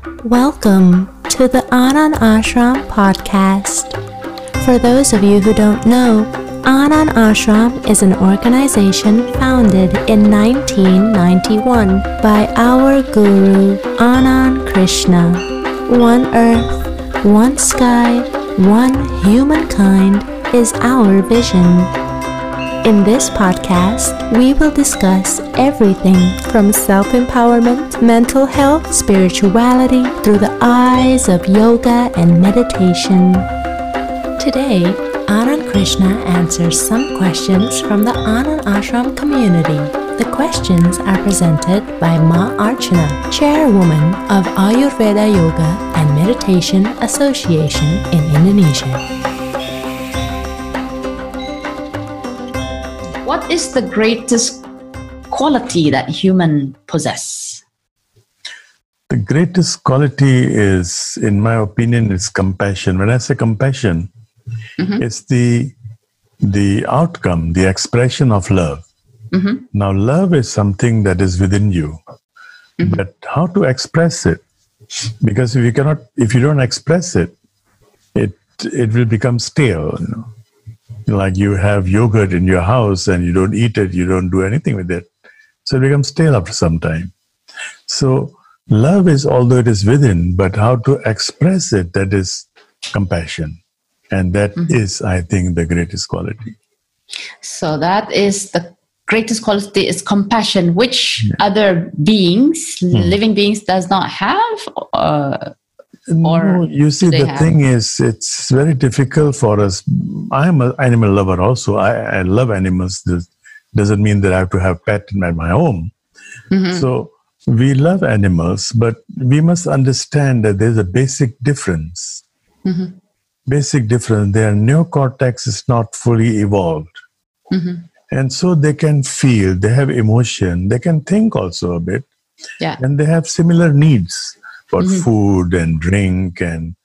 Welcome to the Anand Ashram podcast. For those of you who don't know, Anand Ashram is an organization founded in 1991 by our Guru Anand Krishna. One earth, one sky, one humankind is our vision. In this podcast, we will discuss everything from self-empowerment, mental health, spirituality, through the eyes of yoga and meditation. Today, Anand Krishna answers some questions from the Anand Ashram community. The questions are presented by Ma Archana, chairwoman of Ayurveda Yoga and Meditation Association in Indonesia. What is the greatest quality that human possess? The greatest quality is, in my opinion, is compassion. When I say compassion, it's the outcome, the expression of love. Now, love is something that is within you, but how to express it? Because if you don't express it, it will become stale. Like you have yogurt in your house and you don't eat it, you don't do anything with it. So it becomes stale after some time. So love is, although it is within, but how to express it, that is compassion. And that is, I think, the greatest quality. So that is the greatest quality is compassion, which other beings, living beings, does not have? No, you see, the thing is, it's very difficult for us. I'm an animal lover also. I love animals. This doesn't mean that I have to have pet in my home. So we love animals, but we must understand that there's a basic difference. Basic difference. Their neocortex is not fully evolved. And so they can feel, they have emotion, they can think also a bit. And they have similar needs. For food and drink and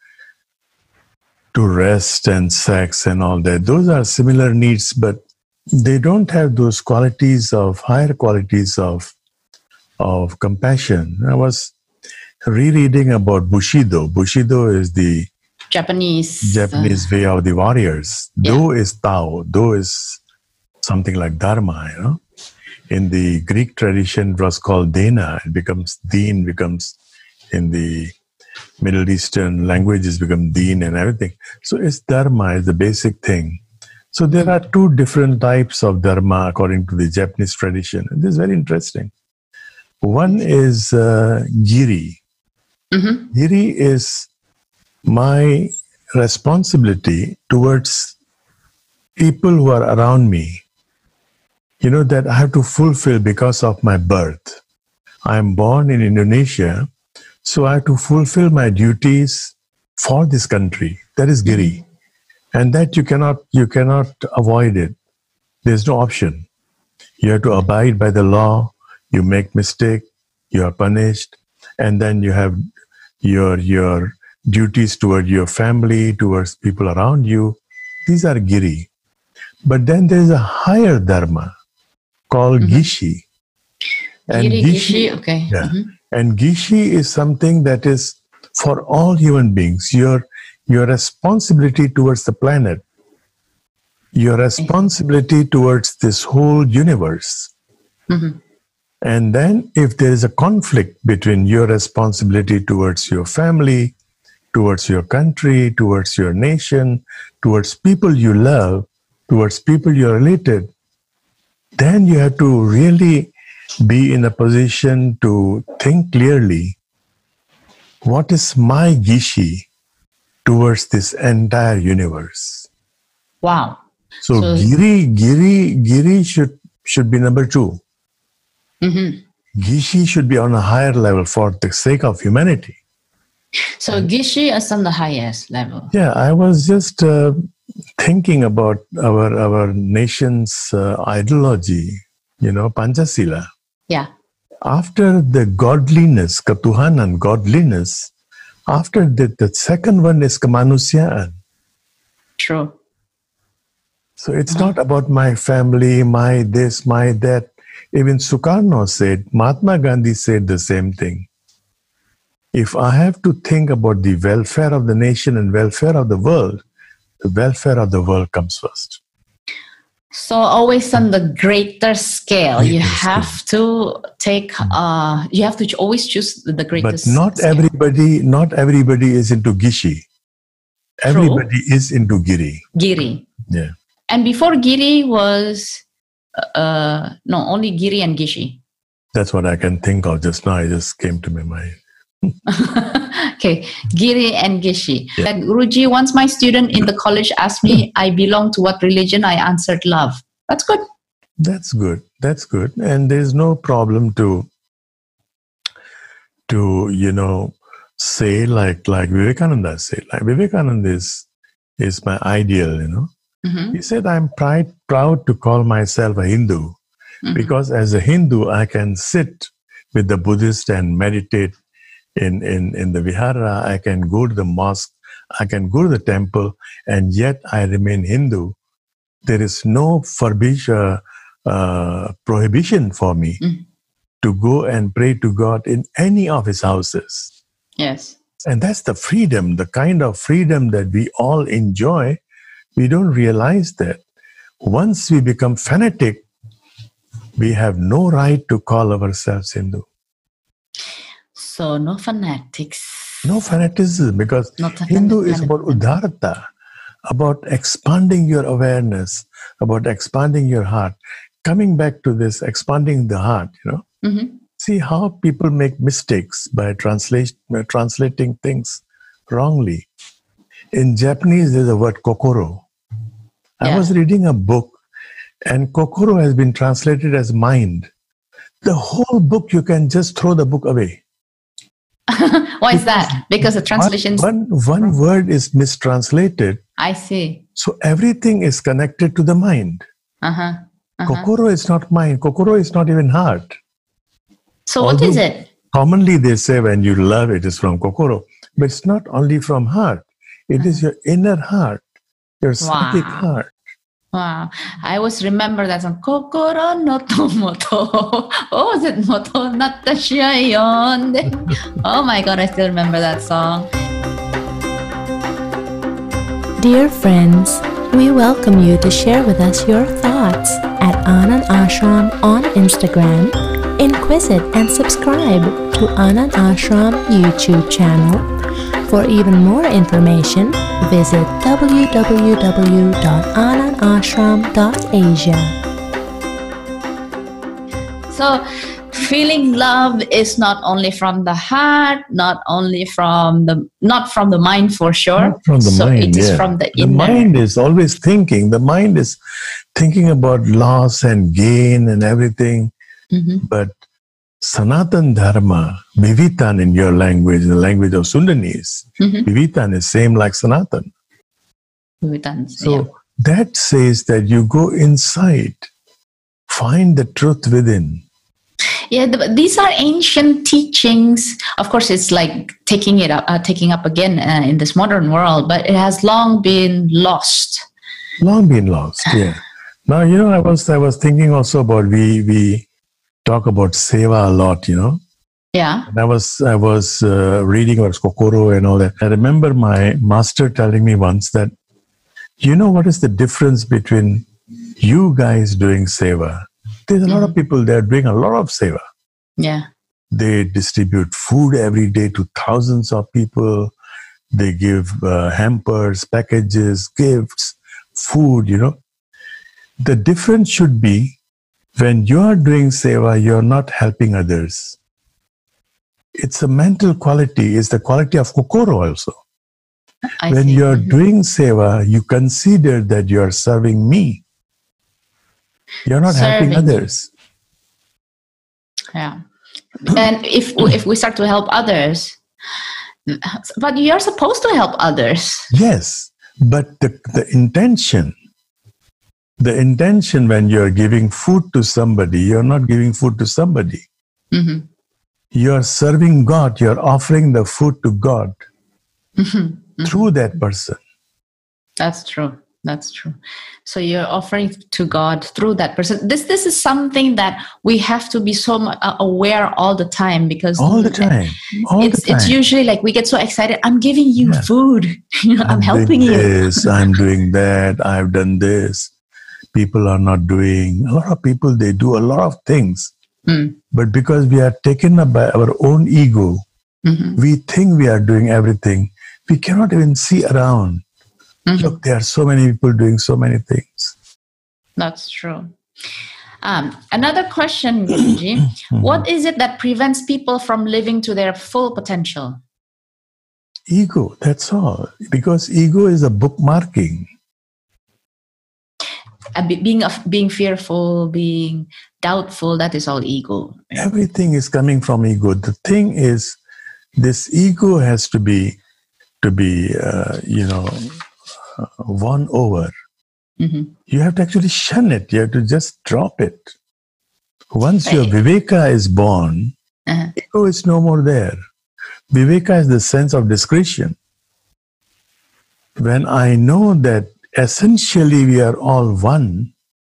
to rest and sex and all that. Those are similar needs, but they don't have those qualities of, higher qualities of compassion. I was rereading about Bushido. Bushido is the Japanese way of the warriors. Do is Tao. Do is something like Dharma, In the Greek tradition, it was called Dena. It becomes Deen, becomes in the Middle Eastern languages become deen and everything. So it's dharma is the basic thing. So there are two different types of dharma according to the Japanese tradition. And this is very interesting. One is giri. Giri is my responsibility towards people who are around me. That I have to fulfill because of my birth. I am born in Indonesia. So I have to fulfill my duties for this country. That is giri. And that you cannot avoid it. There's no option. You have to abide by the law. You make mistake, you are punished. And then you have your duties toward your family, towards people around you. These are giri. But then there is a higher dharma called gishi. And gishi, okay. And Gishi is something that is for all human beings. Your responsibility towards the planet, your responsibility towards this whole universe. And then if there is a conflict between your responsibility towards your family, towards your country, towards your nation, towards people you love, towards people you're related, then you have to really be in a position to think clearly, what is my gishi towards this entire universe? Wow. So giri should be number 2. Gishi should be on a higher level for the sake of humanity. So gishi is on the highest level. Yeah, I was just thinking about our nation's ideology, Panchasila. Yeah. After the godliness, Katuhanan, godliness, after that, the second one is Kamanusyaan. True. So it's not about my family, my this, my that. Even Sukarno said, Mahatma Gandhi said the same thing. if I have to think about the welfare of the nation and welfare of the world comes first. So always on the greater scale, you have to take. You have to always choose the greatest. But not everybody is into Gishi. Everybody is into Giri. Giri. Yeah. And before Giri was only Giri and Gishi. That's what I can think of just now. It just came to my mind. Okay, Giri and Gishi. Yeah. Like, Guruji, once my student in the college asked me, I belong to what religion? I answered love. That's good. That's good. That's good. And there's no problem to say like Vivekananda said. Like Vivekananda is my ideal, Mm-hmm. He said, I'm proud to call myself a Hindu, mm-hmm. because as a Hindu, I can sit with the Buddhist and meditate in the vihara. I can go to the mosque, I can go to the temple, and yet I remain Hindu. There is no prohibition for me to go and pray to God in any of his houses. Yes. And that's the freedom, the kind of freedom that we all enjoy. We don't realize that once we become fanatic, we have no right to call ourselves Hindu. So no fanatics. No fanaticism, because Hindu is about udarata, about expanding your awareness, about expanding your heart. Coming back to this, expanding the heart, Mm-hmm. See how people make mistakes by translating things wrongly. In Japanese, there's a word kokoro. I was reading a book, and kokoro has been translated as mind. The whole book, you can just throw the book away. Why is that? Because the translation... One word is mistranslated. I see. So everything is connected to the mind. Kokoro is not mind. Kokoro is not even heart. So what is it? Commonly they say when you love, it is from kokoro. But it's not only from heart. It is your inner heart, your psychic heart. Wow. I always remember that song, Kokoro no Tomoto. Oh, is it Moto Natashi Yonde? Oh my God, I still remember that song. Dear friends, we welcome you to share with us your thoughts at Anand Ashram on Instagram. Inquisite and subscribe to Anand Ashram YouTube channel. For even more information, visit www.anandashram.asia. So, feeling love is not only from the heart, not from the mind for sure. Not from the mind, it is from the inner. The mind is always thinking. The mind is thinking about loss and gain and everything. Mm-hmm. But Sanatan Dharma, Vivitan in your language, in the language of Sundanese, Vivitan is same like Sanatan. Vivitan, so that says that you go inside, find the truth within. Yeah, these are ancient teachings. Of course, it's like taking up again in this modern world, but it has long been lost. Long been lost, yeah. Now, I was thinking also about we talk about seva a lot, Yeah. And I was reading about kokoro and all that. I remember my master telling me once that, what is the difference between you guys doing seva? There's a lot of people there doing a lot of seva. Yeah. They distribute food every day to thousands of people. They give hampers, packages, gifts, food, The difference should be when you are doing seva, you're not helping others. It's a mental quality. It's the quality of kokoro also. When you're doing seva, you consider that you're serving me. You're not helping others. Yeah. And if we start to help others, but you're supposed to help others. Yes, but the intention when you're giving food to somebody, you're not giving food to somebody. Mm-hmm. You're serving God. You're offering the food to God through that person. That's true. That's true. So you're offering to God through that person. This is something that we have to be so much aware all the time, because it's usually like we get so excited. I'm giving you food. I'm helping you. I'm doing that. I've done this. People are not doing. A lot of people, they do a lot of things. But because we are taken up by our own ego, we think we are doing everything. We cannot even see around. Look, there are so many people doing so many things. That's true. Another question, Guruji. What is it that prevents people from living to their full potential? Ego, that's all. Because ego is a bookmarking. Being fearful, being doubtful, that is all ego. Everything is coming from ego. The thing is, this ego has to be won over. You have to actually shun it. You have to just drop it. Once your viveka is born, ego is no more there. Viveka is the sense of discretion. When I know that essentially we are all one,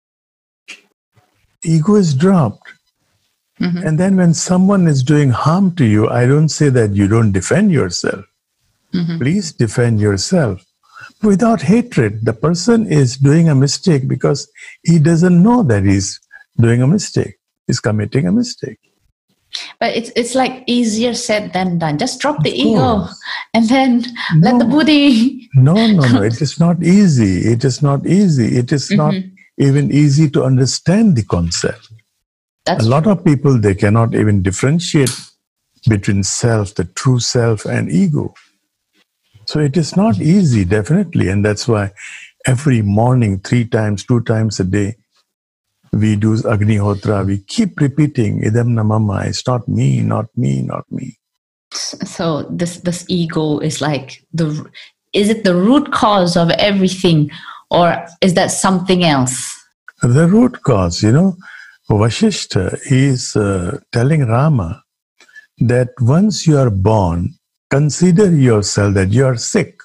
ego is dropped. And then when someone is doing harm to you, I don't say that you don't defend yourself. Please defend yourself. Without hatred. The person is doing a mistake because he doesn't know that he's doing a mistake. He's committing a mistake. But it's like easier said than done. Just drop the ego and then let the buddhi. No. It is not easy. It is not easy. It is not even easy to understand the concept. A lot of people, they cannot even differentiate between self, the true self, and ego. So it is not easy, definitely. And that's why every morning, 3 times, 2 times a day, we do Agnihotra. We keep repeating, Idam Namama, it's not me, not me, not me. So this ego is like, is it the root cause of everything, or is that something else? The root cause, Vashishta is telling Rama that once you are born, consider yourself that you are sick.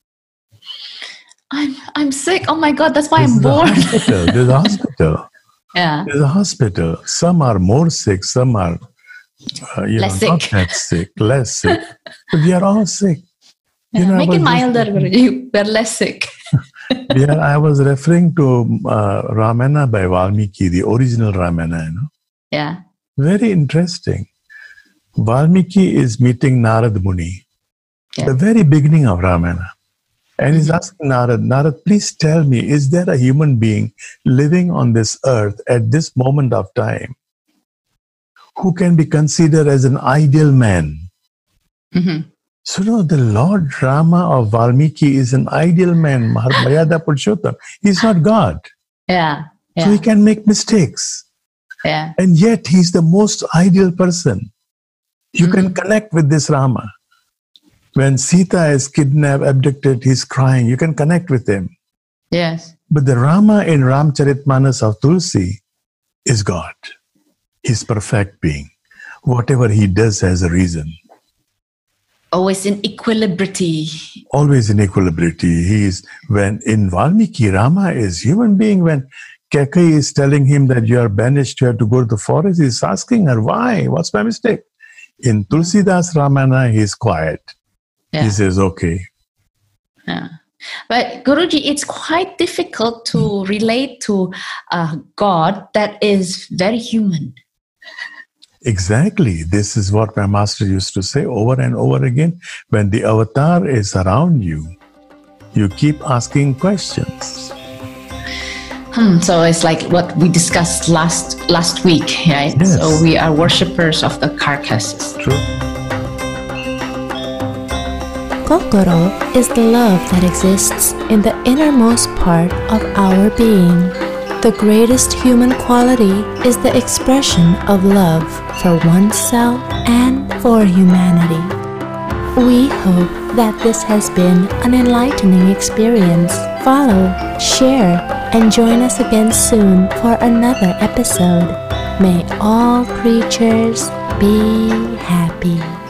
I'm sick. Oh my God, that's why I'm born. There's a hospital. Yeah. There's a hospital. Some are more sick. Some are less not sick. that sick, less sick. But we are all sick. Make it milder, Guruji. We're less sick. I was referring to Ramayana by Valmiki, the original Ramayana. Yeah. Very interesting. Valmiki is meeting Narad Muni, the very beginning of Ramayana. And he's asking Narad, please tell me, is there a human being living on this earth at this moment of time who can be considered as an ideal man? So the Lord Rama of Valmiki is an ideal man, Mahamayada Purushottam. He's not God. Yeah. So he can make mistakes. Yeah. And yet he's the most ideal person. You can connect with this Rama. When Sita is kidnapped, abducted, he's crying. You can connect with him. Yes. But the Rama in Ramcharitmanas of Tulsi is God. He's perfect being. Whatever he does has a reason. Always in equilibrity. Always in equilibrity. When in Valmiki, Rama is human being. When Kekai is telling him that you are banished, you have to go to the forest, he's asking her, why? What's my mistake? In Tulsidas Ramayana, he's quiet. Yeah. He says, okay. Yeah. But Guruji, it's quite difficult to relate to a God that is very human. Exactly. This is what my master used to say over and over again. When the avatar is around you, you keep asking questions. So it's like what we discussed last week, right? Yes. So we are worshippers of the carcasses. True. Kokoro is the love that exists in the innermost part of our being. The greatest human quality is the expression of love for oneself and for humanity. We hope that this has been an enlightening experience. Follow, share, and join us again soon for another episode. May all creatures be happy.